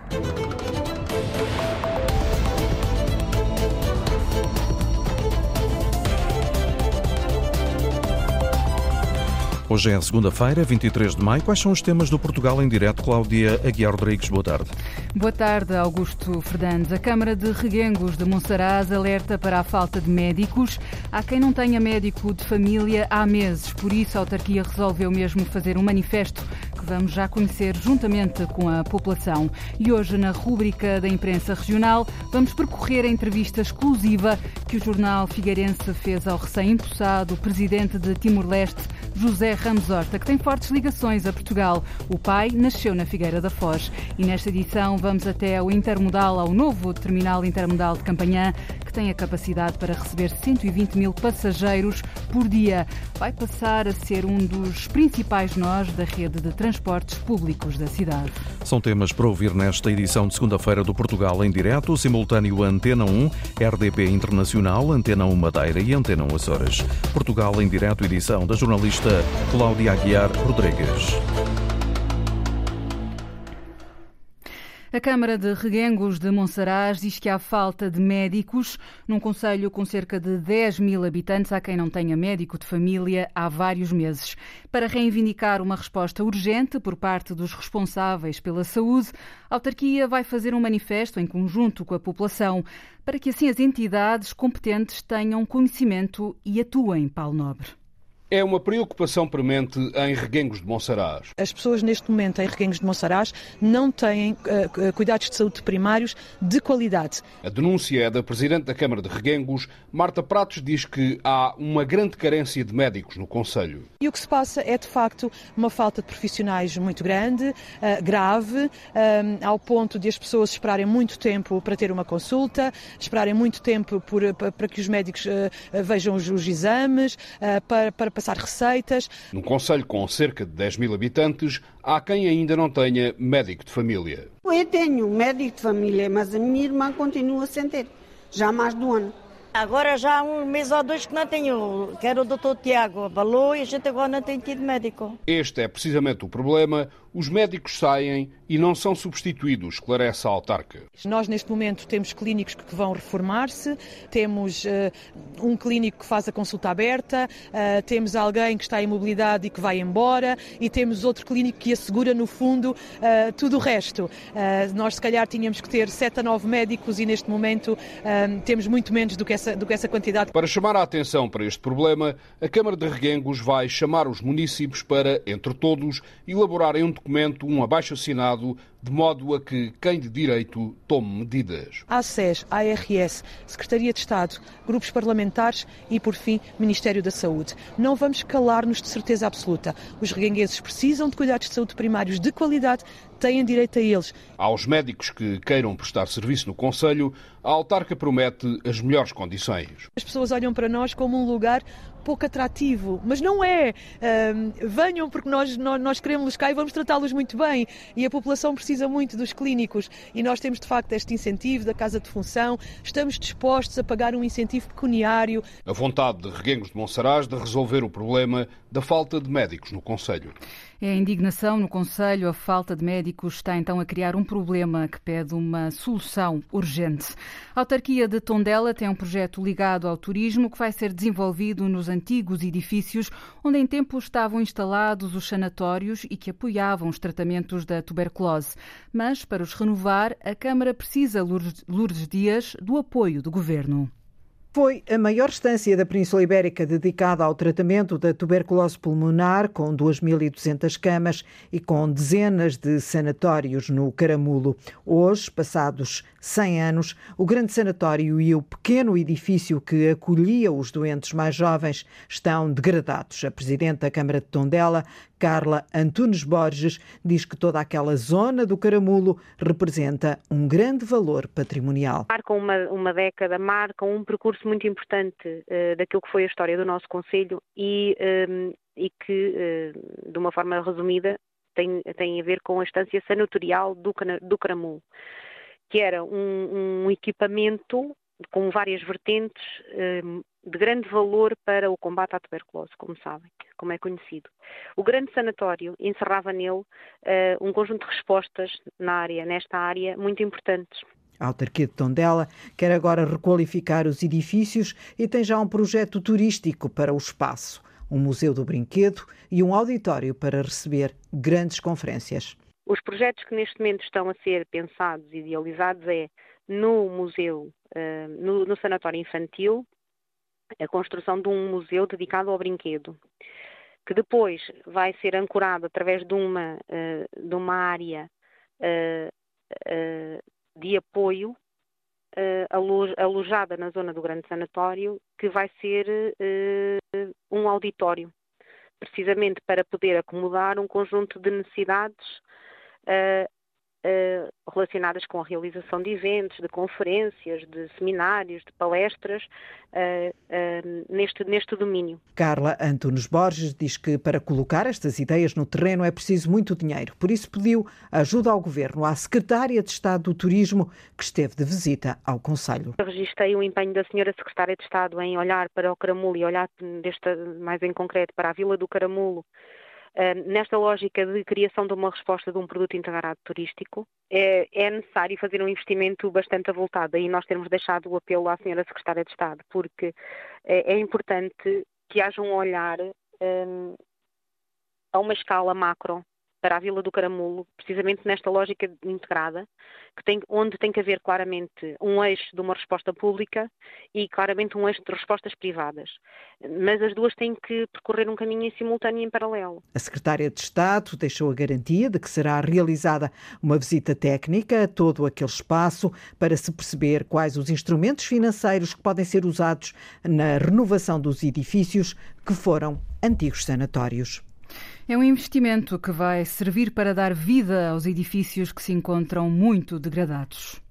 Hoje é segunda-feira, 23 de maio. Quais são os temas do Portugal em Direto? Cláudia Aguiar Rodrigues, boa tarde. Boa tarde, Augusto Fernandes. A Câmara de Reguengos de Monsaraz alerta para a falta de médicos. Há quem não tenha médico de família há meses. Por isso, a autarquia resolveu mesmo fazer um manifesto que vamos já conhecer juntamente com a população. E hoje, na rúbrica da imprensa regional, vamos percorrer a entrevista exclusiva que o jornal Figueirense fez ao recém-empossado presidente de Timor-Leste, José Ramos Horta, que tem fortes ligações a Portugal. O pai nasceu na Figueira da Foz. E nesta edição vamos até ao Intermodal, ao novo terminal intermodal de Campanhã, que tem a capacidade para receber 120 mil passageiros por dia. Vai passar a ser um dos principais nós da rede de transportes públicos da cidade. São temas para ouvir nesta edição de segunda-feira do Portugal em Direto, simultâneo Antena 1, RDP Internacional, Antena 1 Madeira e Antena 1 Açores. Portugal em Direto, edição da jornalista Cláudia Aguiar Rodrigues. A Câmara de Reguengos de Monsaraz diz que há falta de médicos num concelho com cerca de 10 mil habitantes, há quem não tenha médico de família há vários meses. Para reivindicar uma resposta urgente por parte dos responsáveis pela saúde, a autarquia vai fazer um manifesto em conjunto com a população para que assim as entidades competentes tenham conhecimento e atuem, Paulo Nobre. É uma preocupação premente em Reguengos de Monsaraz. As pessoas neste momento em Reguengos de Monsaraz não têm cuidados de saúde primários de qualidade. A denúncia é da Presidente da Câmara de Reguengos. Marta Pratos diz que há uma grande carência de médicos no concelho. E o que se passa é, de facto, uma falta de profissionais muito grande, grave, ao ponto de as pessoas esperarem muito tempo para ter uma consulta, esperarem muito tempo para que os médicos vejam os exames, para passar receitas. Num concelho com cerca de 10 mil habitantes, há quem ainda não tenha médico de família. Eu tenho um médico de família, mas a minha irmã continua sem ter, já há mais de um ano. Agora já há um mês ou dois que não tenho, que era o Dr. Tiago falou e a gente agora não tem tido médico. Este é precisamente o problema. Os médicos saem e não são substituídos, esclarece a autarca. Nós, neste momento, temos clínicos que vão reformar-se, temos um clínico que faz a consulta aberta, temos alguém que está em mobilidade e que vai embora e temos outro clínico que assegura, no fundo, tudo o resto. Nós, se calhar, tínhamos que ter 7 a 9 médicos e, neste momento, temos muito menos do que essa quantidade. Para chamar a atenção para este problema, a Câmara de Reguengos vai chamar os municípios para, entre todos, elaborarem um documento, um abaixo-assinado, de modo a que quem de direito tome medidas. A ACES, a ARS, Secretaria de Estado, grupos parlamentares e, por fim, Ministério da Saúde. Não vamos calar-nos de certeza absoluta. Os reguengueses precisam de cuidados de saúde primários de qualidade, têm direito a eles. Aos médicos que queiram prestar serviço no concelho, a autarca promete as melhores condições. As pessoas olham para nós como um lugar pouco atrativo, mas não é. Venham porque nós queremos cá e vamos tratá-los muito bem. E a população precisa muito dos clínicos e nós temos de facto este incentivo da Casa de Função. Estamos dispostos a pagar um incentivo pecuniário. A vontade de Reguengos de Monsaraz de resolver o problema da falta de médicos no concelho. É a indignação no concelho. A falta de médicos está então a criar um problema que pede uma solução urgente. A autarquia de Tondela tem um projeto ligado ao turismo que vai ser desenvolvido nos antigos edifícios onde em tempo estavam instalados os sanatórios e que apoiavam os tratamentos da tuberculose. Mas, para os renovar, a Câmara precisa, Lourdes Dias, do apoio do Governo. Foi a maior estância da Península Ibérica dedicada ao tratamento da tuberculose pulmonar, com 2.200 camas e com dezenas de sanatórios no Caramulo. Hoje, passados 100 anos, o grande sanatório e o pequeno edifício que acolhia os doentes mais jovens estão degradados. A Presidente da Câmara de Tondela, Carla Antunes Borges, diz que toda aquela zona do Caramulo representa um grande valor patrimonial. Marcam uma década, marcam um percurso muito importante daquilo que foi a história do nosso concelho e que, de uma forma resumida, tem a ver com a estância sanatorial do Caramulo, que era um equipamento com várias vertentes de grande valor para o combate à tuberculose, como sabem, como é conhecido. O grande sanatório encerrava nele um conjunto de respostas nesta área muito importantes. A autarquia de Tondela quer agora requalificar os edifícios e tem já um projeto turístico para o espaço, um museu do brinquedo e um auditório para receber grandes conferências. Os projetos que neste momento estão a ser pensados e idealizados é no museu, no sanatório infantil, a construção de um museu dedicado ao brinquedo, que depois vai ser ancorado através de uma área de apoio alojada na zona do grande sanatório, que vai ser um auditório, precisamente para poder acomodar um conjunto de necessidades relacionadas com a realização de eventos, de conferências, de seminários, de palestras neste domínio. Carla Antunes Borges diz que para colocar estas ideias no terreno é preciso muito dinheiro. Por isso pediu ajuda ao Governo, à Secretária de Estado do Turismo, que esteve de visita ao Conselho. Eu registrei o empenho da Senhora Secretária de Estado em olhar para o Caramulo e olhar mais em concreto para a Vila do Caramulo, nesta lógica de criação de uma resposta de um produto integrado turístico. É necessário fazer um investimento bastante avultado, e nós temos deixado o apelo à Senhora Secretária de Estado, porque é importante que haja um olhar a uma escala macro para a Vila do Caramulo, precisamente nesta lógica integrada, onde tem que haver claramente um eixo de uma resposta pública e claramente um eixo de respostas privadas. Mas as duas têm que percorrer um caminho em simultâneo e em paralelo. A Secretária de Estado deixou a garantia de que será realizada uma visita técnica a todo aquele espaço para se perceber quais os instrumentos financeiros que podem ser usados na renovação dos edifícios que foram antigos sanatórios. É um investimento que vai servir para dar vida aos edifícios que se encontram muito degradados.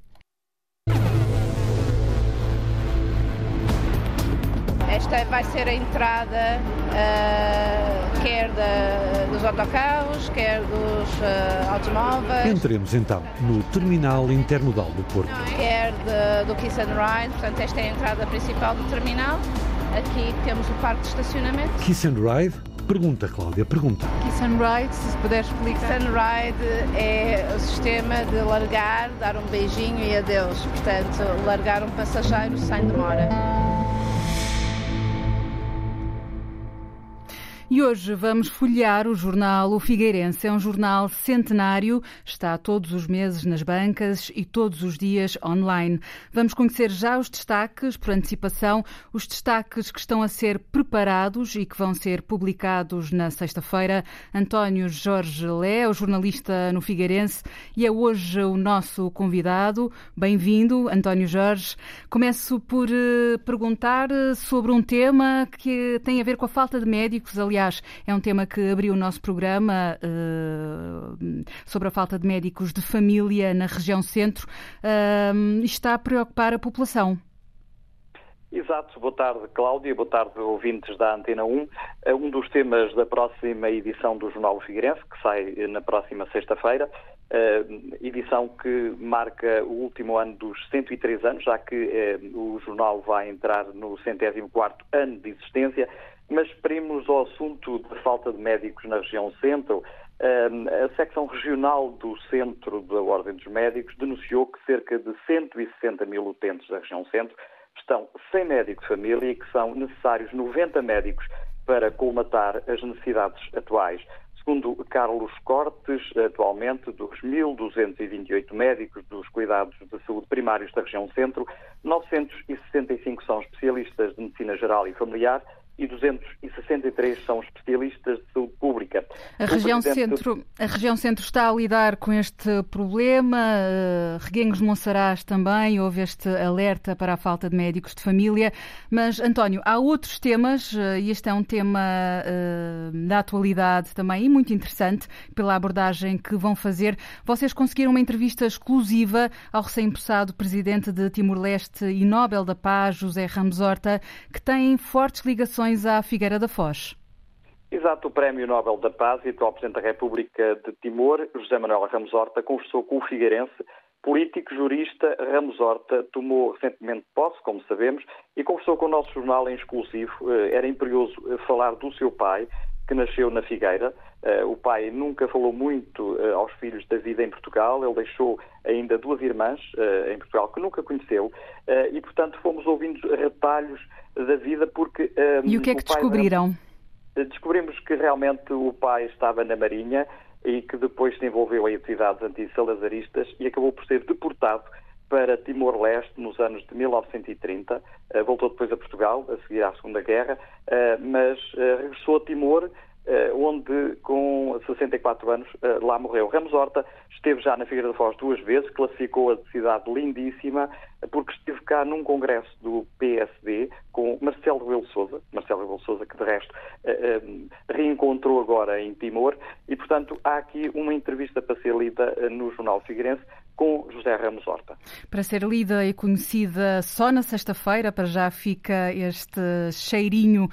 Esta vai ser a entrada quer dos autocarros, quer dos automóveis. Entremos então no terminal intermodal do Porto. Quer do Kiss and Ride, portanto esta é a entrada principal do terminal. Aqui temos o parque de estacionamento. Kiss and Ride? Pergunta, Cláudia, pergunta. Kiss and Ride, se puder explicar. Kiss and Ride é o sistema de largar, dar um beijinho e adeus. Portanto, largar um passageiro sem demora. E hoje vamos folhear o jornal O Figueirense. É um jornal centenário, está todos os meses nas bancas e todos os dias online. Vamos conhecer já os destaques, por antecipação, os destaques que estão a ser preparados e que vão ser publicados na sexta-feira. António Jorge Lé, o jornalista no Figueirense, e é hoje o nosso convidado. Bem-vindo, António Jorge. Começo por perguntar sobre um tema que tem a ver com a falta de médicos. Aliás, é um tema que abriu o nosso programa sobre a falta de médicos de família na região centro. Está a preocupar a população. Exato. Boa tarde, Cláudia. Boa tarde, ouvintes da Antena 1. Um dos temas da próxima edição do Jornal Figueirense, que sai na próxima sexta-feira, edição que marca o último ano dos 103 anos, já que o jornal vai entrar no 104º ano de existência. Mas esperemos ao assunto da falta de médicos na região centro. A secção regional do Centro da Ordem dos Médicos denunciou que cerca de 160 mil utentes da região centro estão sem médico de família e que são necessários 90 médicos para colmatar as necessidades atuais. Segundo Carlos Cortes, atualmente, dos 1.228 médicos dos cuidados de saúde primários da região centro, 965 são especialistas de medicina geral e familiar e 263 são especialistas de saúde pública. A região centro está a lidar com este problema. Reguengos de Monsaraz também houve este alerta para a falta de médicos de família. Mas, António, há outros temas, e este é um tema da atualidade também e muito interessante pela abordagem que vão fazer. Vocês conseguiram uma entrevista exclusiva ao recém-possado presidente de Timor-Leste e Nobel da Paz, José Ramos Horta, que tem fortes ligações à Figueira da Foz. Exato, o Prémio Nobel da Paz e atual Presidente da República de Timor, José Manuel Ramos Horta, conversou com o Figueirense político, jurista, Ramos Horta tomou recentemente posse, como sabemos, e conversou com o nosso jornal em exclusivo. Era imperioso falar do seu pai, que nasceu na Figueira. O pai nunca falou muito aos filhos da vida em Portugal. Ele deixou ainda 2 irmãs em Portugal que nunca conheceu e, portanto, fomos ouvindo retalhos da vida porque... E o que é que descobriram? Descobrimos que realmente o pai estava na Marinha e que depois se envolveu em atividades anti-salazaristas e acabou por ser deportado para Timor-Leste nos anos de 1930. Voltou depois a Portugal, a seguir à Segunda Guerra, mas regressou a Timor, onde com 64 anos lá morreu. Ramos Horta esteve já na Figueira da Foz 2 vezes, classificou a cidade lindíssima, porque esteve cá num congresso do PSD com Marcelo Rebelo de Sousa, que de resto reencontrou agora em Timor, e portanto há aqui uma entrevista para ser lida no Jornal Figueirense com José Ramos Horta. Para ser lida e conhecida só na sexta-feira, para já fica este cheirinho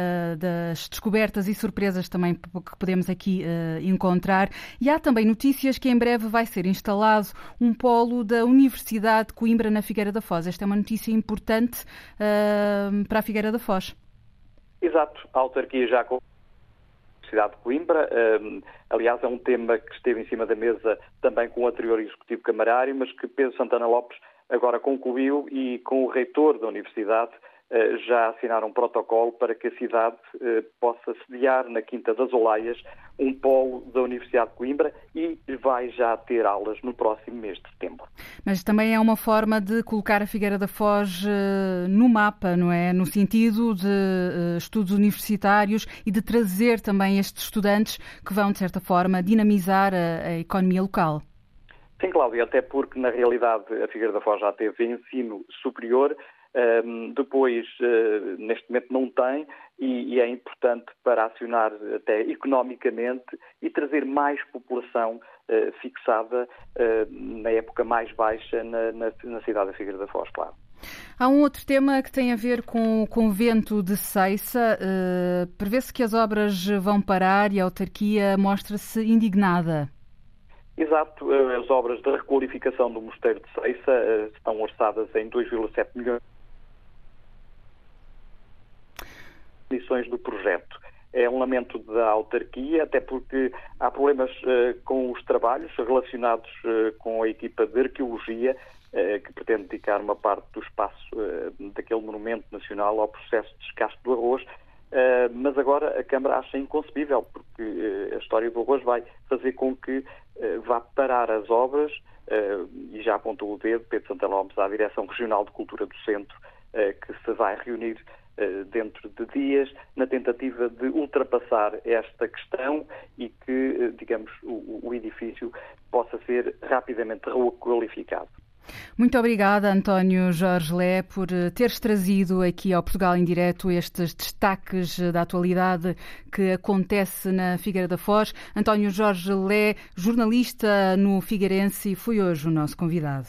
das descobertas e surpresas também que podemos aqui encontrar. E há também notícias que em breve vai ser instalado um polo da Universidade de Coimbra na Figueira da Foz. Esta é uma notícia importante para a Figueira da Foz. Exato. A autarquia já com Universidade de Coimbra. Aliás, é um tema que esteve em cima da mesa também com o anterior Executivo Camarário, mas que Pedro Santana Lopes agora concluiu e com o reitor da Universidade já assinaram um protocolo para que a cidade possa sediar na Quinta das Olaias um polo da Universidade de Coimbra e vai já ter aulas no próximo mês de setembro. Mas também é uma forma de colocar a Figueira da Foz no mapa, não é? No sentido de estudos universitários e de trazer também estes estudantes que vão, de certa forma, dinamizar a economia local. Sim, Cláudia, até porque, na realidade, a Figueira da Foz já teve ensino superior, depois, neste momento, não tem, e é importante para acionar até economicamente e trazer mais população fixada na época mais baixa na cidade da Figueira da Foz, claro. Há um outro tema que tem a ver com o convento de Ceissa. Prevê-se que as obras vão parar e a autarquia mostra-se indignada. Exato. As obras de requalificação do Mosteiro de Ceissa estão orçadas em 2,7 milhões de condições do projeto. É um lamento da autarquia, até porque há problemas com os trabalhos relacionados com a equipa de arqueologia, que pretende dedicar uma parte do espaço daquele monumento nacional ao processo de descasque do arroz, mas agora a Câmara acha inconcebível, porque a história do arroz vai fazer com que vá parar as obras, e já apontou o dedo Pedro Santana Lopes à Direção Regional de Cultura do Centro, que se vai reunir dentro de dias, na tentativa de ultrapassar esta questão e que, digamos, o edifício possa ser rapidamente requalificado. Muito obrigada, António Jorge Lé, por teres trazido aqui ao Portugal em Direto estes destaques da atualidade que acontece na Figueira da Foz. António Jorge Lé, jornalista no Figueirense, foi hoje o nosso convidado.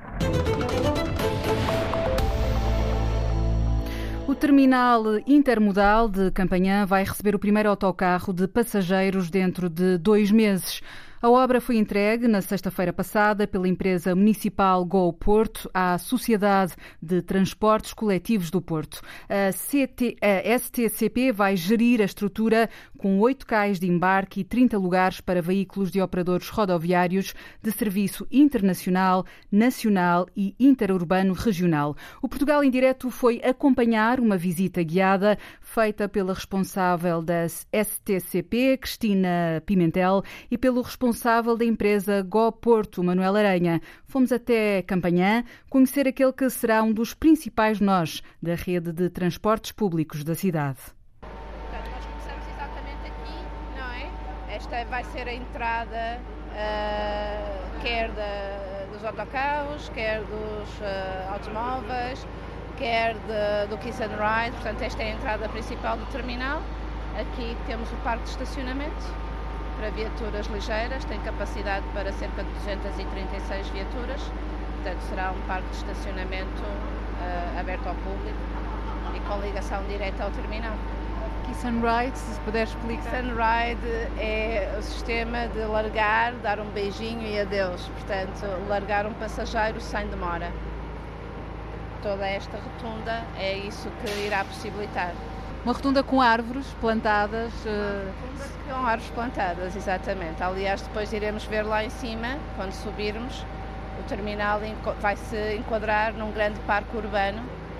O terminal intermodal de Campanhã vai receber o primeiro autocarro de passageiros dentro de 2 meses. A obra foi entregue na sexta-feira passada pela empresa municipal Go Porto à Sociedade de Transportes Coletivos do Porto. A STCP vai gerir a estrutura com 8 cais de embarque e 30 lugares para veículos de operadores rodoviários de serviço internacional, nacional e interurbano regional. O Portugal em Direto foi acompanhar uma visita guiada feita pela responsável da STCP, Cristina Pimentel, e pelo responsável da empresa Go Porto, Manuel Aranha. Fomos até Campanhã conhecer aquele que será um dos principais nós da rede de transportes públicos da cidade. Portanto, nós começamos exatamente aqui, não é? Esta vai ser a entrada quer dos autocarros, quer dos automóveis, quer do Kiss and Ride. Portanto, esta é a entrada principal do terminal. Aqui temos o parque de estacionamento para viaturas ligeiras, tem capacidade para cerca de 236 viaturas, portanto será um parque de estacionamento aberto ao público e com ligação direta ao terminal. aqui Sunride, se puder explicar. Sunride é o sistema de largar, dar um beijinho e adeus. Portanto, largar um passageiro sem demora. Toda esta rotunda é isso que irá possibilitar. Uma rotunda com árvores plantadas. Com árvores plantadas, exatamente. Aliás, depois iremos ver lá em cima, quando subirmos, o terminal vai se enquadrar num grande parque urbano,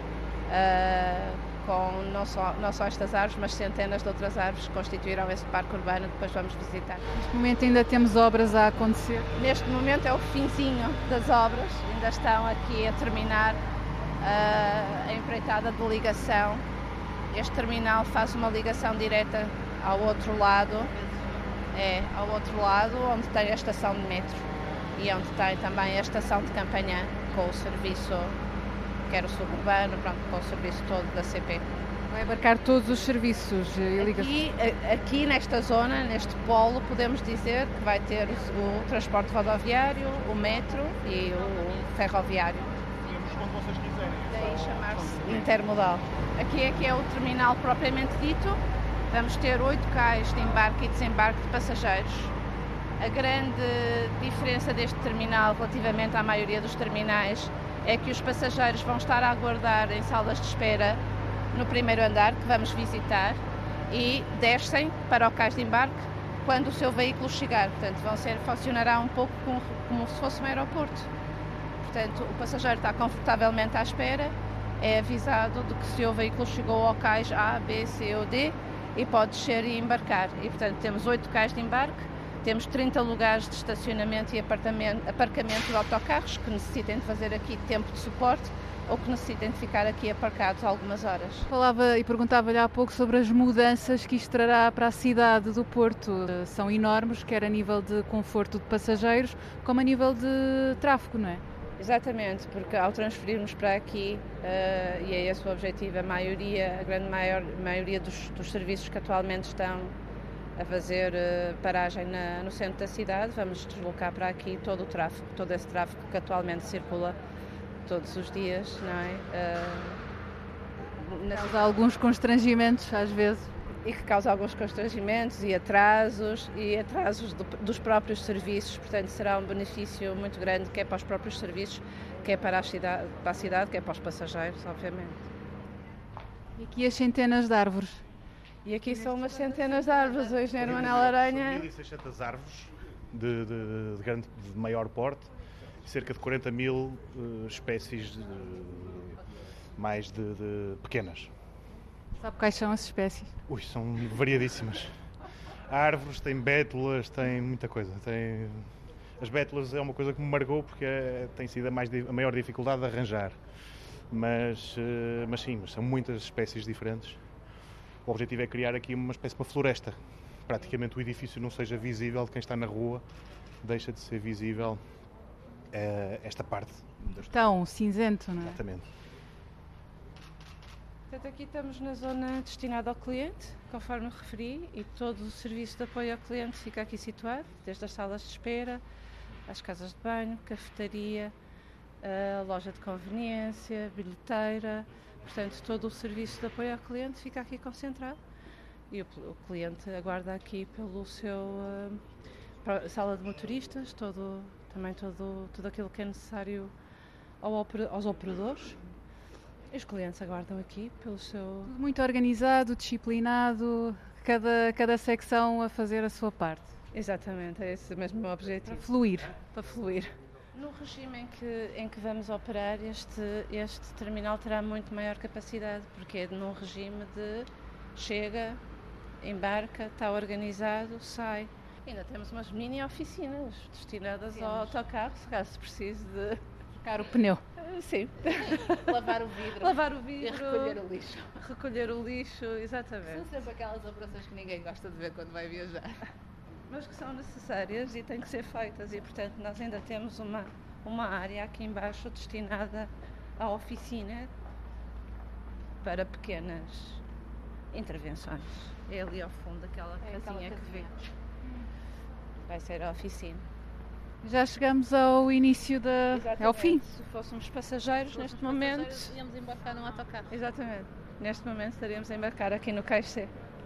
com não só estas árvores, mas centenas de outras árvores que constituirão esse parque urbano que depois vamos visitar. Neste momento ainda temos obras a acontecer? Neste momento é o finzinho das obras, ainda estão aqui a terminar a empreitada de ligação. Este terminal faz uma ligação direta ao outro lado, onde tem a estação de metro e onde tem também a estação de Campanhã, com o serviço, quer o suburbano, com o serviço todo da CP. Vai abarcar todos os serviços e ligações? Aqui nesta zona, neste polo, podemos dizer que vai ter o transporte rodoviário, o metro e o ferroviário. Quando vocês quiserem. Daí chamar-se intermodal. Aqui é que é o terminal propriamente dito. Vamos ter 8 cais de embarque e desembarque de passageiros. A grande diferença deste terminal relativamente à maioria dos terminais é que os passageiros vão estar a aguardar em salas de espera no primeiro andar, que vamos visitar, e descem para o cais de embarque quando o seu veículo chegar. Portanto, funcionará um pouco como se fosse um aeroporto. Portanto, o passageiro está confortavelmente à espera, é avisado de que o seu veículo chegou ao cais A, B, C ou D e pode descer e embarcar. E, portanto, temos 8 cais de embarque, temos 30 lugares de estacionamento e aparcamento de autocarros que necessitem de fazer aqui tempo de suporte ou que necessitem de ficar aqui aparcados algumas horas. Falava e perguntava-lhe há pouco sobre as mudanças que isto trará para a cidade do Porto. São enormes, quer a nível de conforto de passageiros, como a nível de tráfego, não é? Exatamente, porque ao transferirmos para aqui, e é esse o objetivo, a grande maioria dos serviços que atualmente estão a fazer paragem no centro da cidade, vamos deslocar para aqui todo esse tráfego que atualmente circula todos os dias, não é? Causa alguns constrangimentos às vezes. E que causa alguns constrangimentos e atrasos dos próprios serviços, portanto será um benefício muito grande, quer para os próprios serviços, quer para a cidade, quer para os passageiros, obviamente. E aqui as centenas de árvores? E aqui são umas centenas de árvores, o engenheiro Manuel Aranha. 1.600 árvores de maior porte, cerca de 40.000 espécies mais de pequenas. Sabe quais são as espécies? São variadíssimas. Há árvores, tem bétulas, tem muita coisa. As bétulas é uma coisa que me marcou porque tem sido a maior dificuldade de arranjar. Mas são muitas espécies diferentes. O objetivo é criar aqui uma espécie de uma floresta. Praticamente o edifício não seja visível de quem está na rua, deixa de ser visível esta parte. Então, cinzento, não é? Exatamente. Portanto, aqui estamos na zona destinada ao cliente, conforme referi, e todo o serviço de apoio ao cliente fica aqui situado, desde as salas de espera, às casas de banho, cafetaria, a loja de conveniência, bilheteira. Portanto, todo o serviço de apoio ao cliente fica aqui concentrado e o cliente aguarda aqui pelo seu sala de motoristas, tudo aquilo que é necessário aos operadores. E os clientes aguardam aqui pelo seu... Muito organizado, disciplinado, cada secção a fazer a sua parte. Exatamente, é esse mesmo o objetivo. Para fluir. No regime em que vamos operar, este terminal terá muito maior capacidade, porque é num regime de chega, embarca, está organizado, sai. Ainda temos umas mini oficinas destinadas ao autocarro, se caso precise de... trocar o pneu. Sim. Lavar o vidro. E recolher o lixo, exatamente. São sempre aquelas operações que ninguém gosta de ver quando vai viajar. Mas que são necessárias e têm que ser feitas e, portanto, nós ainda temos uma área aqui embaixo destinada à oficina para pequenas intervenções. É ali ao fundo, aquela casinha que vê. Vai ser a oficina. Já chegamos ao início ao fim. Se fôssemos passageiros, neste momento... íamos embarcar num autocarro. Exatamente. Neste momento estaríamos a embarcar aqui no Cais C.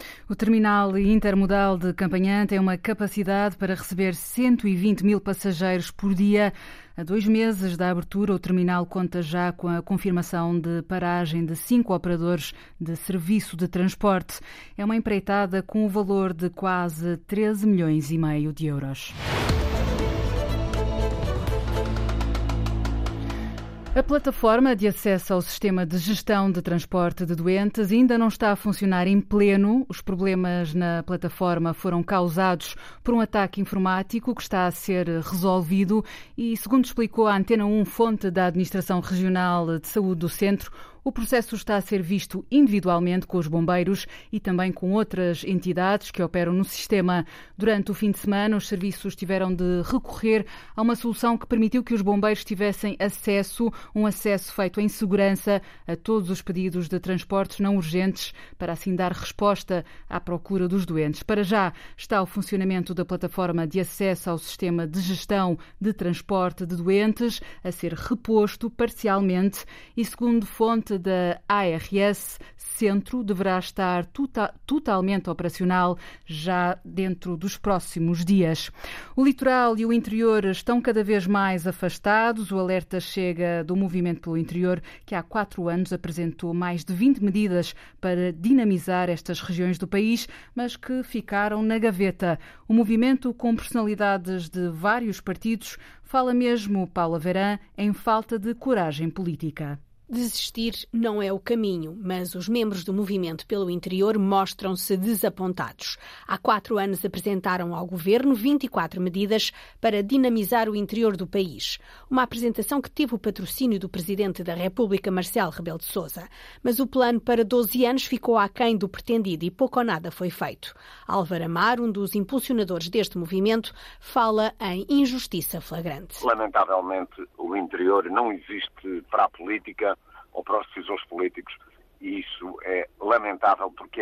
O terminal intermodal de Campanhã tem uma capacidade para receber 120 mil passageiros por dia. Há 2 meses da abertura, o terminal conta já com a confirmação de paragem de 5 operadores de serviço de transporte. É uma empreitada com o valor de quase 13,5 milhões de euros. A plataforma de acesso ao sistema de gestão de transporte de doentes ainda não está a funcionar em pleno. Os problemas na plataforma foram causados por um ataque informático que está a ser resolvido e, segundo explicou a Antena 1, fonte da Administração Regional de Saúde do Centro, o processo está a ser visto individualmente com os bombeiros e também com outras entidades que operam no sistema. Durante o fim de semana, os serviços tiveram de recorrer a uma solução que permitiu que os bombeiros tivessem um acesso feito em segurança a todos os pedidos de transportes não urgentes, para assim dar resposta à procura dos doentes. Para já está o funcionamento da plataforma de acesso ao sistema de gestão de transporte de doentes a ser reposto parcialmente e, segundo fonte da ARS, Centro deverá estar totalmente operacional já dentro dos próximos dias. O litoral e o interior estão cada vez mais afastados. O alerta chega do Movimento pelo Interior, que há 4 anos apresentou mais de 20 medidas para dinamizar estas regiões do país, mas que ficaram na gaveta. O movimento, com personalidades de vários partidos, fala mesmo, Paula Verã, em falta de coragem política. Desistir não é o caminho, mas os membros do Movimento pelo Interior mostram-se desapontados. Há 4 anos apresentaram ao Governo 24 medidas para dinamizar o interior do país. Uma apresentação que teve o patrocínio do Presidente da República, Marcelo Rebelo de Sousa. Mas o plano para 12 anos ficou aquém do pretendido e pouco ou nada foi feito. Álvaro Amaro, um dos impulsionadores deste movimento, fala em injustiça flagrante. Lamentavelmente, o interior não existe para a política ou para os decisores políticos, e isso é lamentável porque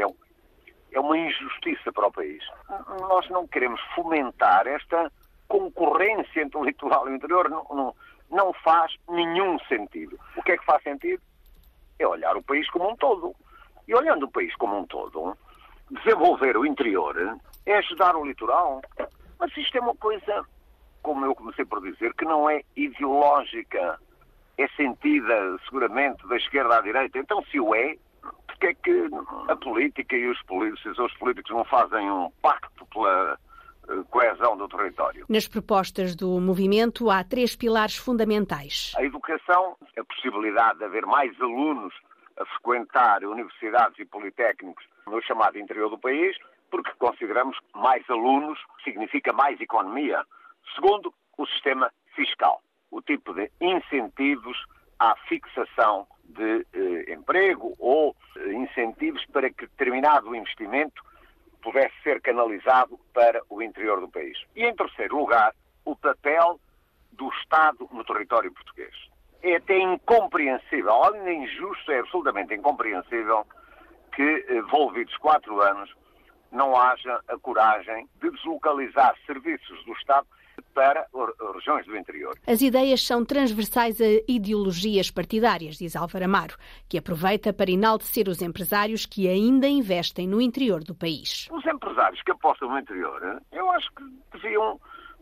é uma injustiça para o país. Nós não queremos fomentar esta concorrência entre o litoral e o interior, não faz nenhum sentido. O que é que faz sentido? É olhar o país como um todo. E olhando o país como um todo, desenvolver o interior é ajudar o litoral. Mas isto é uma coisa, como eu comecei por dizer, que não é ideológica. É sentida, seguramente, da esquerda à direita. Então, se o é, porque é que a política e os decisores políticos não fazem um pacto pela coesão do território? Nas propostas do movimento há 3 pilares fundamentais. A educação, a possibilidade de haver mais alunos a frequentar universidades e politécnicos no chamado interior do país, porque consideramos que mais alunos significa mais economia. Segundo, o sistema fiscal. O tipo de incentivos à fixação de emprego ou incentivos para que determinado investimento pudesse ser canalizado para o interior do país. E, em terceiro lugar, o papel do Estado no território português. É até incompreensível, além de injusto, é absolutamente incompreensível que, envolvidos 4 anos, não haja a coragem de deslocalizar serviços do Estado para regiões do interior. As ideias são transversais a ideologias partidárias, diz Álvaro Amaro, que aproveita para enaltecer os empresários que ainda investem no interior do país. Os empresários que apostam no interior, eu acho que deviam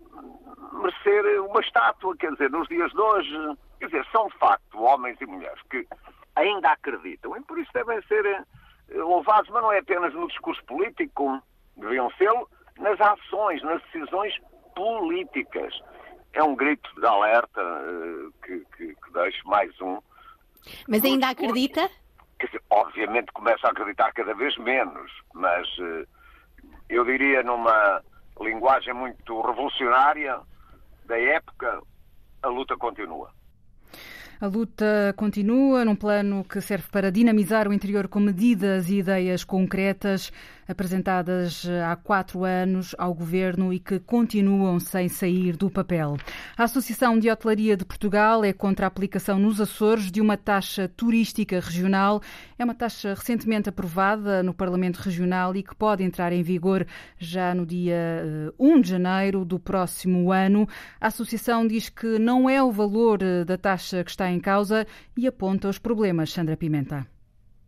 merecer uma estátua, quer dizer, nos dias de hoje. Quer dizer, são de facto homens e mulheres que ainda acreditam e por isso devem ser louvados, mas não é apenas no discurso político, deviam ser nas ações, nas decisões políticas. É um grito de alerta que deixo mais um. Mas ainda acredita? Quer dizer, obviamente começa a acreditar cada vez menos, mas eu diria numa linguagem muito revolucionária da época, a luta continua. A luta continua num plano que serve para dinamizar o interior com medidas e ideias concretas apresentadas há 4 anos ao Governo e que continuam sem sair do papel. A Associação de Hotelaria de Portugal é contra a aplicação nos Açores de uma taxa turística regional. É uma taxa recentemente aprovada no Parlamento Regional e que pode entrar em vigor já no dia 1 de janeiro do próximo ano. A Associação diz que não é o valor da taxa que está em causa e aponta os problemas. Sandra Pimenta.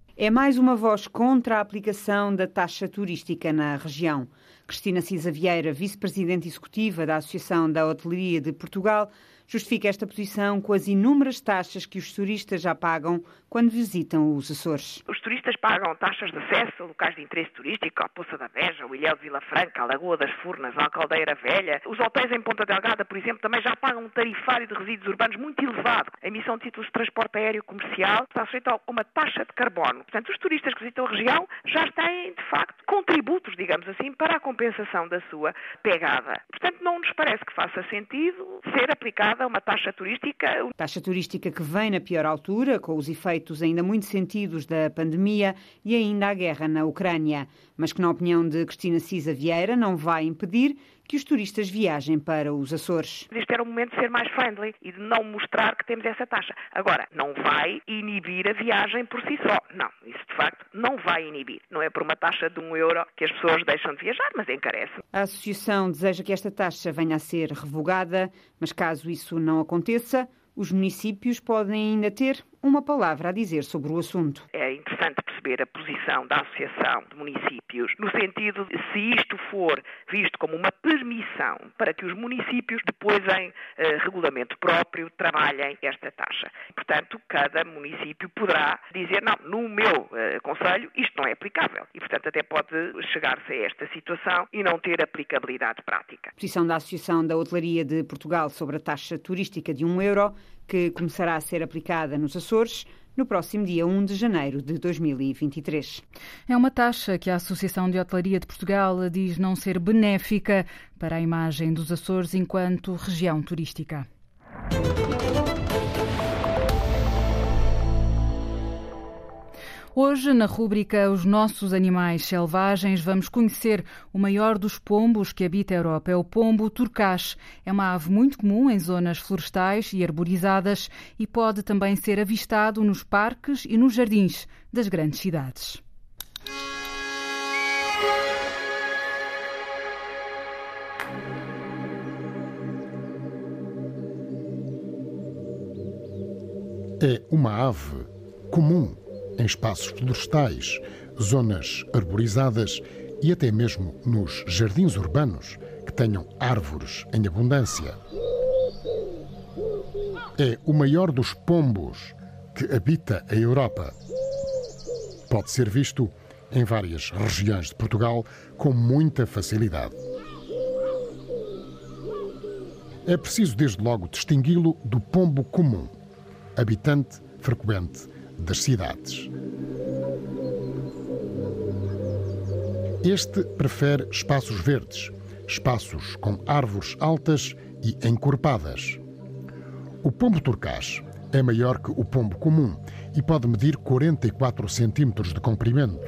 É mais uma voz contra a aplicação da taxa turística na região. Cristina Cisa Vieira, vice-presidente executiva da Associação da Hotelaria de Portugal, justifica esta posição com as inúmeras taxas que os turistas já pagam quando visitam os Açores. Os turistas pagam taxas de acesso a locais de interesse turístico, a Poça da Beja, o Ilhéu de Vila Franca, a Lagoa das Furnas, a Alcaldeira Velha. Os hotéis em Ponta Delgada, por exemplo, também já pagam um tarifário de resíduos urbanos muito elevado. A emissão de títulos de transporte aéreo comercial está sujeita a uma taxa de carbono. Portanto, os turistas que visitam a região já têm, de facto, contributos, digamos assim, para a compensação da sua pegada. Portanto, não nos parece que faça sentido ser aplicada uma taxa turística. Taxa turística que vem na pior altura, com os efeitos ainda muito sentidos da pandemia e ainda a guerra na Ucrânia, mas que, na opinião de Cristina Cisa Vieira, não vai impedir que os turistas viajem para os Açores. Este era o momento de ser mais friendly e de não mostrar que temos essa taxa. Agora, não vai inibir a viagem por si só. Não, isso de facto não vai inibir. Não é por uma taxa de €1 que as pessoas deixam de viajar, mas encarece. A Associação deseja que esta taxa venha a ser revogada, mas caso isso não aconteça, os municípios podem ainda ter uma palavra a dizer sobre o assunto. É interessante perceber a posição da Associação de Municípios, no sentido de, se isto for visto como uma permissão para que os municípios, depois em regulamento próprio, trabalhem esta taxa. Portanto, cada município poderá dizer, não, no meu concelho isto não é aplicável. E, portanto, até pode chegar-se a esta situação e não ter aplicabilidade prática. A posição da Associação da Hotelaria de Portugal sobre a taxa turística de €1, que começará a ser aplicada nos Açores no próximo dia 1 de janeiro de 2023. É uma taxa que a Associação de Hotelaria de Portugal diz não ser benéfica para a imagem dos Açores enquanto região turística. Hoje, na rúbrica Os Nossos Animais Selvagens, vamos conhecer o maior dos pombos que habita a Europa. É o pombo turcaz. É uma ave muito comum em zonas florestais e arborizadas e pode também ser avistado nos parques e nos jardins das grandes cidades. É uma ave comum em espaços florestais, zonas arborizadas e até mesmo nos jardins urbanos que tenham árvores em abundância. É o maior dos pombos que habita a Europa. Pode ser visto em várias regiões de Portugal com muita facilidade. É preciso desde logo distingui-lo do pombo comum, habitante frequente das cidades. Este prefere espaços verdes, espaços com árvores altas e encorpadas. O pombo turcaz é maior que o pombo comum e pode medir 44 centímetros de comprimento.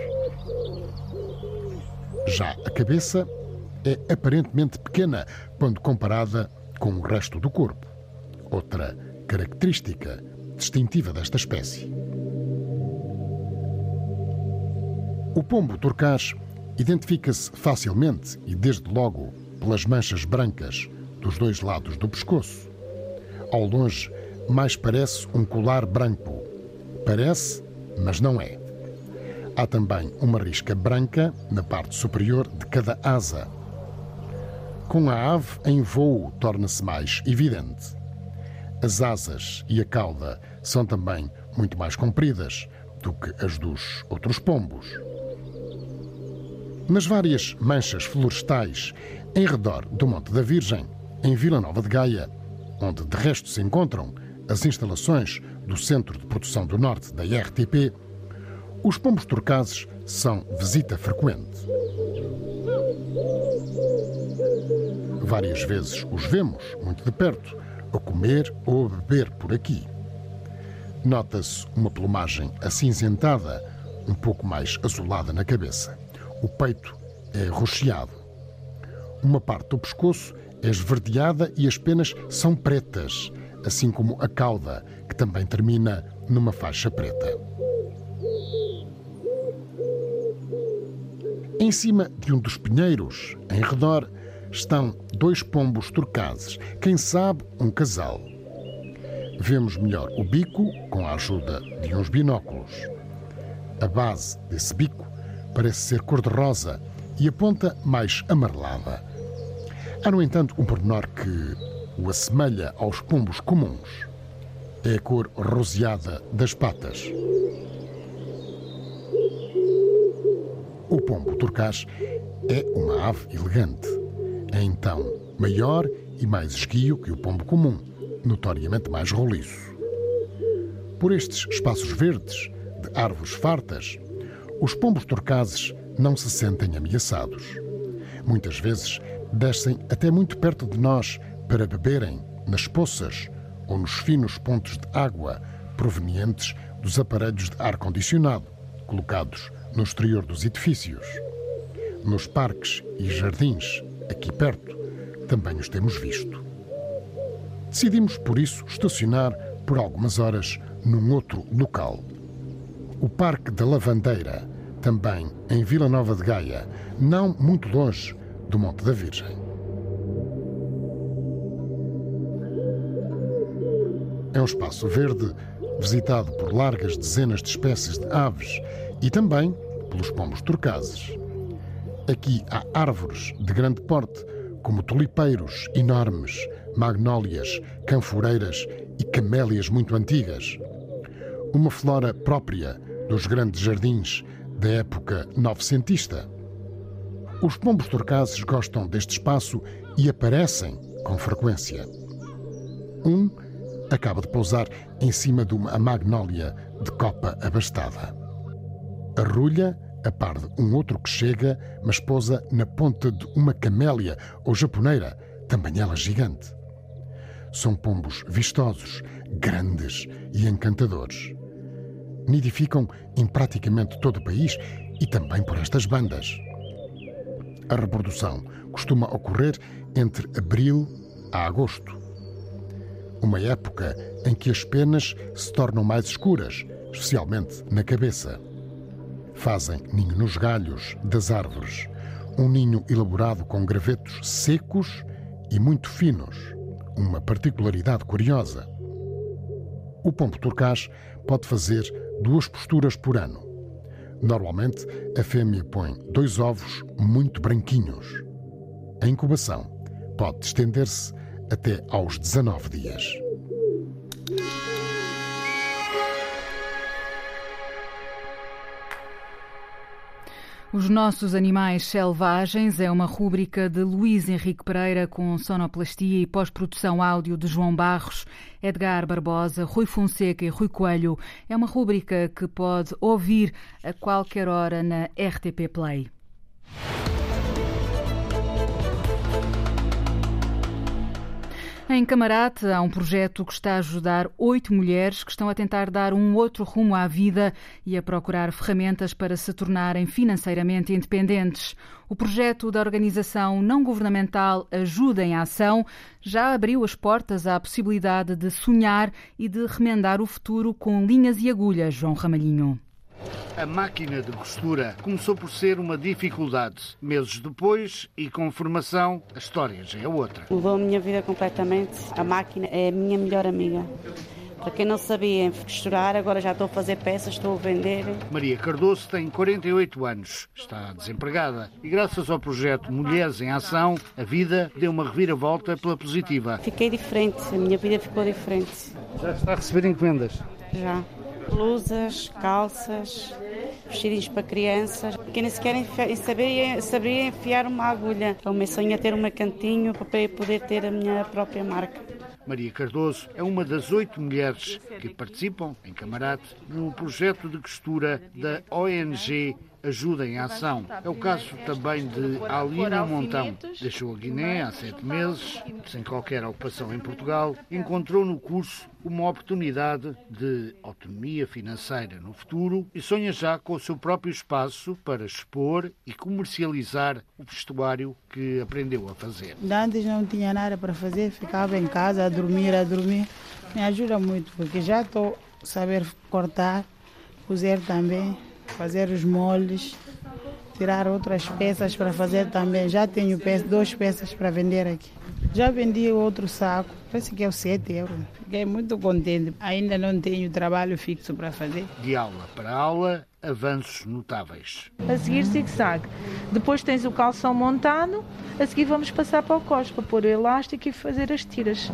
Já a cabeça é aparentemente pequena quando comparada com o resto do corpo. Outra característica distintiva desta espécie. O pombo turcaz identifica-se facilmente e desde logo pelas manchas brancas dos dois lados do pescoço. Ao longe, mais parece um colar branco. Parece, mas não é. Há também uma risca branca na parte superior de cada asa. Com a ave em voo torna-se mais evidente. As asas e a cauda são também muito mais compridas do que as dos outros pombos. Nas várias manchas florestais em redor do Monte da Virgem, em Vila Nova de Gaia, onde de resto se encontram as instalações do Centro de Produção do Norte da RTP, os pombos turcazes são visita frequente. Várias vezes os vemos, muito de perto, a comer ou a beber por aqui. Nota-se uma plumagem acinzentada, um pouco mais azulada na cabeça. O peito é rocheado. Uma parte do pescoço é esverdeada e as penas são pretas, assim como a cauda, que também termina numa faixa preta. Em cima de um dos pinheiros, em redor, estão dois pombos turcazes, quem sabe um casal. Vemos melhor o bico com a ajuda de uns binóculos. A base desse bico parece ser cor-de-rosa e a ponta mais amarelada. Há, no entanto, um pormenor que o assemelha aos pombos comuns. É a cor roseada das patas. O pombo turcaz é uma ave elegante. É então maior e mais esguio que o pombo comum, notoriamente mais roliço. Por estes espaços verdes, de árvores fartas, os pombos turcazes não se sentem ameaçados. Muitas vezes descem até muito perto de nós para beberem nas poças ou nos finos pontos de água provenientes dos aparelhos de ar-condicionado colocados no exterior dos edifícios. Nos parques e jardins, aqui perto, também os temos visto. Decidimos, por isso, estacionar por algumas horas num outro local. O Parque da Lavandeira, também em Vila Nova de Gaia, não muito longe do Monte da Virgem. É um espaço verde visitado por largas dezenas de espécies de aves e também pelos pombos turcazes. Aqui há árvores de grande porte, como tulipeiros enormes, magnólias, canforeiras e camélias muito antigas. Uma flora própria dos grandes jardins da época novecentista. Os pombos turcazes gostam deste espaço e aparecem com frequência. Um acaba de pousar em cima de uma magnólia de copa abastada. Arrulha a par de um outro que chega, mas pousa na ponta de uma camélia ou japoneira, também ela gigante. São pombos vistosos, grandes e encantadores. Nidificam em praticamente todo o país e também por estas bandas. A reprodução costuma ocorrer entre abril a agosto. Uma época em que as penas se tornam mais escuras, especialmente na cabeça. Fazem ninho nos galhos das árvores, um ninho elaborado com gravetos secos e muito finos, uma particularidade curiosa. O pombo turcaz pode fazer 2 posturas por ano. Normalmente, a fêmea põe 2 ovos muito branquinhos. A incubação pode estender-se até aos 19 dias. Os Nossos Animais Selvagens é uma rúbrica de Luís Henrique Pereira com sonoplastia e pós-produção áudio de João Barros, Edgar Barbosa, Rui Fonseca e Rui Coelho. É uma rúbrica que pode ouvir a qualquer hora na RTP Play. Em Camarate há um projeto que está a ajudar 8 mulheres que estão a tentar dar um outro rumo à vida e a procurar ferramentas para se tornarem financeiramente independentes. O projeto da organização não-governamental Ajuda em Ação já abriu as portas à possibilidade de sonhar e de remendar o futuro com linhas e agulhas, João Ramalhinho. A máquina de costura começou por ser uma dificuldade. Meses depois, e com formação, a história já é outra. Mudou a minha vida completamente. A máquina é a minha melhor amiga. Para quem não sabia costurar, agora já estou a fazer peças, estou a vender. Maria Cardoso tem 48 anos, está desempregada e graças ao projeto Mulheres em Ação, a vida deu uma reviravolta pela positiva. Fiquei diferente, a minha vida ficou diferente. Já está a receber encomendas? Já. Blusas, calças, vestidinhos para crianças, que nem sequer sabia enfiar uma agulha. O meu sonho é ter um cantinho para eu poder ter a minha própria marca. Maria Cardoso é uma das 8 mulheres que participam, em Camarate, no projeto de costura da ONG Ajuda em Ação. É o caso também de Alina Montão. Deixou a Guiné há 7 meses, sem qualquer ocupação em Portugal, encontrou no curso uma oportunidade de autonomia financeira no futuro e sonha já com o seu próprio espaço para expor e comercializar o vestuário que aprendeu a fazer. Antes não tinha nada para fazer, ficava em casa a dormir. Me ajuda muito, porque já estou a saber cortar, cozer também, fazer os moldes, tirar outras peças para fazer também. Já tenho 2 peças para vender aqui. Já vendi outro saco, parece que é 7 euros. Fiquei muito contente. Ainda não tenho trabalho fixo para fazer. De aula para aula, avanços notáveis. A seguir zigue-zague. Depois tens o calção montado, a seguir vamos passar para o cos, para pôr o elástico e fazer as tiras.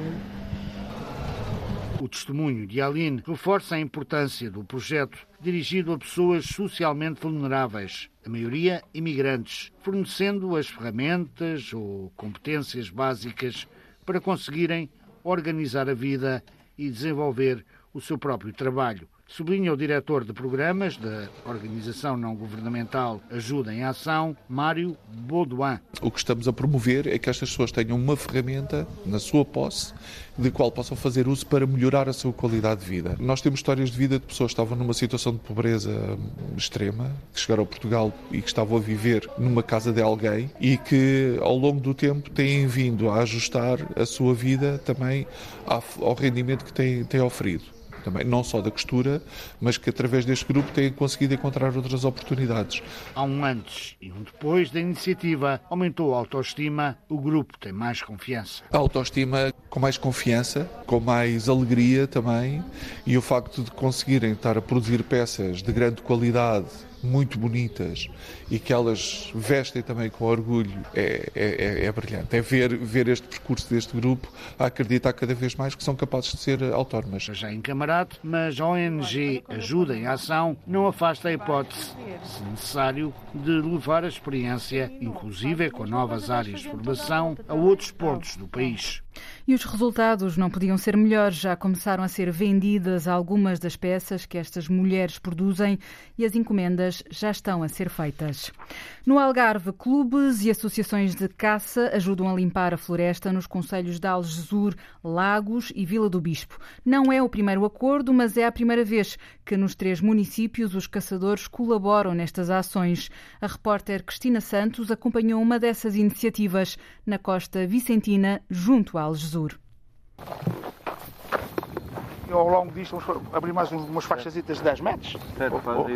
O testemunho de Aline reforça a importância do projeto dirigido a pessoas socialmente vulneráveis, a maioria imigrantes, fornecendo as ferramentas ou competências básicas para conseguirem organizar a vida e desenvolver o seu próprio trabalho. Sublinha o diretor de programas da organização não-governamental Ajuda em Ação, Mário Baudouin. O que estamos a promover é que estas pessoas tenham uma ferramenta na sua posse de qual possam fazer uso para melhorar a sua qualidade de vida. Nós temos histórias de vida de pessoas que estavam numa situação de pobreza extrema, que chegaram a Portugal e que estavam a viver numa casa de alguém e que ao longo do tempo têm vindo a ajustar a sua vida também ao rendimento que têm oferido. Também, não só da costura, mas que através deste grupo têm conseguido encontrar outras oportunidades. Há um antes e um depois da iniciativa. Aumentou a autoestima, o grupo tem mais confiança. A autoestima com mais confiança, com mais alegria também, e o facto de conseguirem estar a produzir peças de grande qualidade, muito bonitas, e que elas vestem também com orgulho, é brilhante. É ver este percurso deste grupo, a acreditar cada vez mais que são capazes de ser autónomas. Já em Camarate, mas a ONG Ajuda em Ação não afasta a hipótese, se necessário, de levar a experiência, inclusive com novas áreas de formação, a outros pontos do país. E os resultados não podiam ser melhores. Já começaram a ser vendidas algumas das peças que estas mulheres produzem e as encomendas já estão a ser feitas. No Algarve, clubes e associações de caça ajudam a limpar a floresta nos concelhos de Algesur, Lagos e Vila do Bispo. Não é o primeiro acordo, mas é a primeira vez que nos 3 municípios os caçadores colaboram nestas ações. A repórter Cristina Santos acompanhou uma dessas iniciativas na costa vicentina, junto a Algesur. Ao longo disto vamos abrir mais umas faixasitas de 10 metros. Para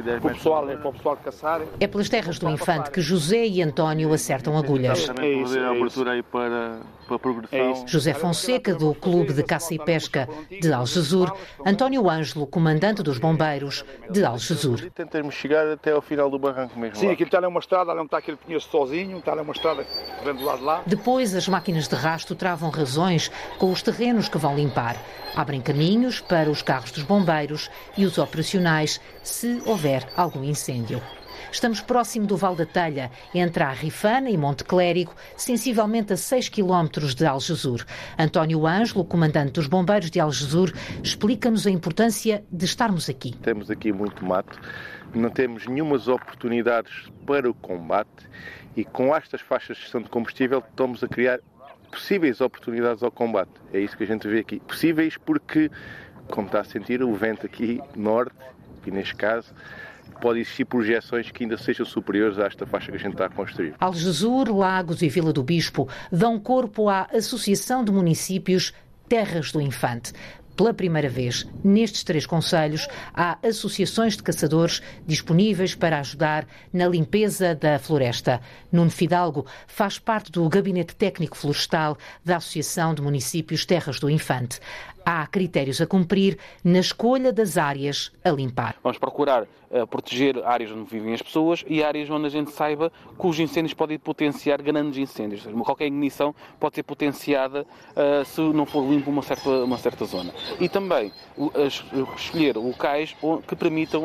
o pessoal caçar. É pelas terras do Infante que José e António acertam agulhas. É a abertura aí para a progressão. José Fonseca, do Clube de Caça e Pesca de Algesur, António Ângelo, comandante dos bombeiros de Algesur. Tentamos chegar até ao final do barranco mesmo. Sim, aquilo está ali uma estrada, ali não está aquele pinheiro sozinho, está ali uma estrada que vem do lado de lá. Depois as máquinas de rasto travam razões com os terrenos que vão limpar. Abrem caminhos para os carros dos bombeiros e os operacionais se houver algum incêndio. Estamos próximo do Val da Telha, entre a Rifana e Monte Clérigo, sensivelmente a 6 km de Algesur. António Ângelo, comandante dos bombeiros de Algesur, explica-nos a importância de estarmos aqui. Temos aqui muito mato, não temos nenhumas oportunidades para o combate e com estas faixas de gestão de combustível estamos a criar possíveis oportunidades ao combate. É isso que a gente vê aqui. Possíveis porque, como está a sentir, o vento aqui norte, e neste caso, pode existir projeções que ainda sejam superiores a esta faixa que a gente está a construir. Algesur, Lagos e Vila do Bispo dão corpo à Associação de Municípios Terras do Infante. Pela primeira vez, nestes 3 concelhos, há associações de caçadores disponíveis para ajudar na limpeza da floresta. Nuno Fidalgo faz parte do Gabinete Técnico Florestal da Associação de Municípios Terras do Infante. Há critérios a cumprir na escolha das áreas a limpar. Vamos procurar proteger áreas onde vivem as pessoas e áreas onde a gente saiba que os incêndios podem potenciar grandes incêndios. Qualquer ignição pode ser potenciada se não for limpo uma certa zona. E também escolher locais que permitam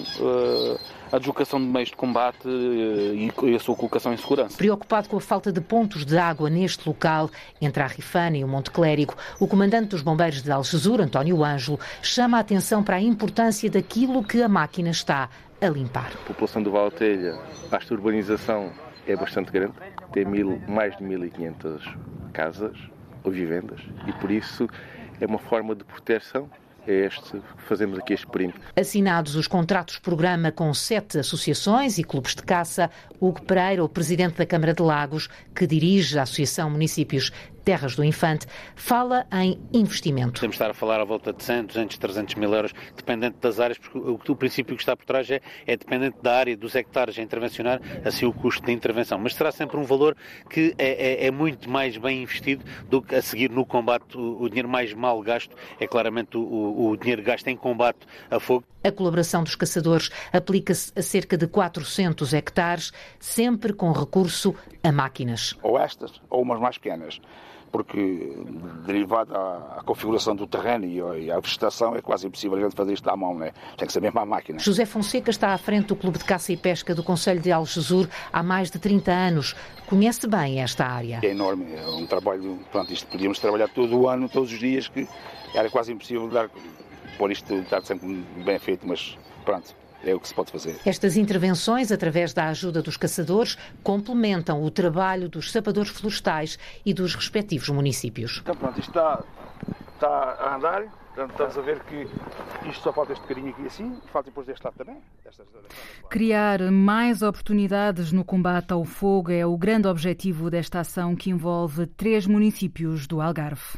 a deslocação de meios de combate e a sua colocação em segurança. Preocupado com a falta de pontos de água neste local, entre a Rifana e o Monte Clérigo, o comandante dos bombeiros de Algesur, António Ângelo, chama a atenção para a importância daquilo que a máquina está a limpar. A população do Val da Telha, esta urbanização é bastante grande, tem mais de 1.500 casas ou vivendas e por isso é uma forma de proteção. É este que fazemos aqui este perímetro. Assinados os contratos-programa com 7 associações e clubes de caça, Hugo Pereira, o presidente da Câmara de Lagos, que dirige a Associação Municípios Terras do Infante, fala em investimento. Podemos estar a falar à volta de 100, 200, 300 mil euros, dependente das áreas, porque o princípio que está por trás é dependente da área, dos hectares a intervencionar, assim o custo de intervenção. Mas será sempre um valor que é muito mais bem investido do que a seguir no combate. O dinheiro mais mal gasto é claramente o dinheiro gasto em combate a fogo. A colaboração dos caçadores aplica-se a cerca de 400 hectares, sempre com recurso a máquinas. Ou estas, ou umas mais pequenas, porque derivado à configuração do terreno e à vegetação é quase impossível a gente fazer isto à mão, né? Tem que ser mesmo à máquina. José Fonseca está à frente do Clube de Caça e Pesca do Concelho de Algesur há mais de 30 anos. Conhece bem esta área. É enorme, é um trabalho, pronto, isto podíamos trabalhar todo o ano, todos os dias, que era quase impossível pôr isto estar sempre bem feito, mas pronto. É o que se pode fazer. Estas intervenções, através da ajuda dos caçadores, complementam o trabalho dos sapadores florestais e dos respectivos municípios. Então pronto, isto está a andar, portanto estamos a ver que isto só falta este bocadinho aqui assim, e falta depois deste lado também. Criar mais oportunidades no combate ao fogo é o grande objetivo desta ação que envolve 3 municípios do Algarve.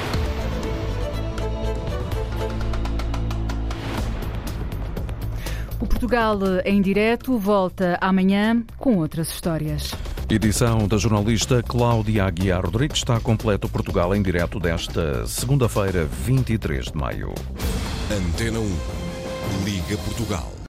O Portugal em direto volta amanhã com outras histórias. Edição da jornalista Cláudia Aguiar Rodrigues. Está completo o Portugal em direto desta segunda-feira, 23 de maio. Antena 1. Liga Portugal.